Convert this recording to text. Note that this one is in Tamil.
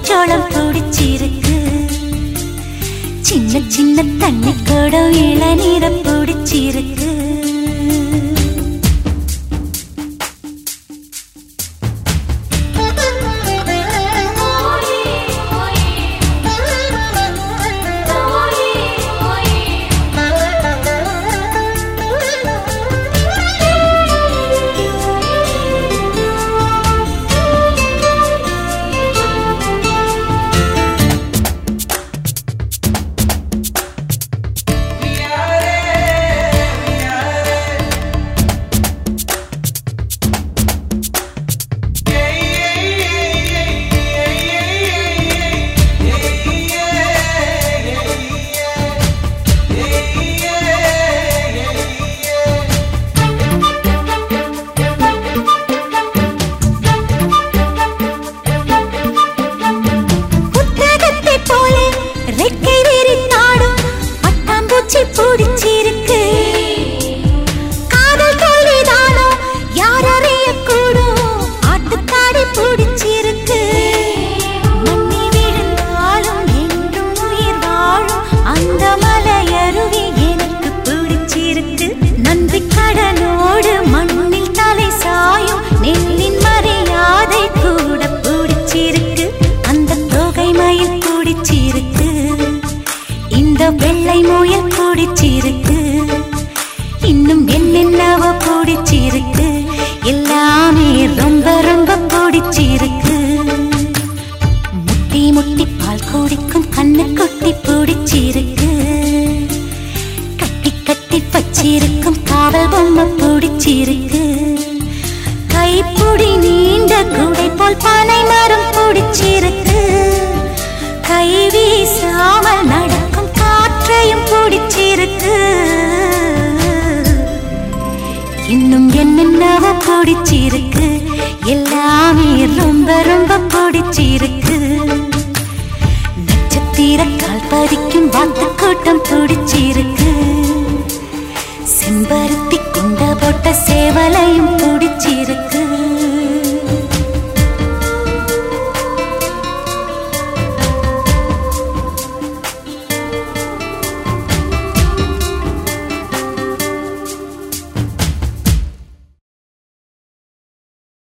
முத்துச்சோளம் பிடிச்சிருக்கு. சின்ன சின்ன தண்ணி குடம் இளநீரை பிடிச்சிருக்கு. பிடிச்சிருக்கு. காதல் தோல்விதானோ யார் அறியக்கூடும். ஆட்டுக்காடி பிடிச்சிருக்கு. மண்ணி விழுந்தாலும் என்றும் உயிர் வாழும் அந்த மலையருவி எனக்கு பிடிச்சிருக்கு. நன்றி கடனோடு மண்ணில் தலை சாயும் நெல்லின் மரியாதை கூட பிடிச்சிருக்கு. அந்த தொகை மயில் பிடிச்சிருக்கு. இந்த வெள்ளை முயல் பிடிச்சிருக்கு. இன்னும் என்னென்னவோ பிடிச்சிருக்கு. எல்லாமே ரொம்ப ரொம்ப பிடிச்சிருக்கு. முட்டி முட்டி பால் குடிக்கும் கண்ணுக்குட்டி பிடிச்சிருக்கு. கட்டி கட்டி வச்சிருக்கும் காவல் பொம்மை பிடிச்சிருக்கு. கைப்புடி நீண்ட குடை போல் பனை மரம் பிடிச்சிருக்கு. கை வீசாமல் நடக்கும் காற்றையும் பிடிச்சிருக்கு. இன்னும் என்னென்னவோ பிடிச்சிருக்கு. எல்லாமே ரொம்ப ரொம்ப பிடிச்சிருக்கு. நட்சத்திர கால் பதிக்கும் வாத்து கூட்டம் பிடிச்சிருக்கு. செம்பருத்தி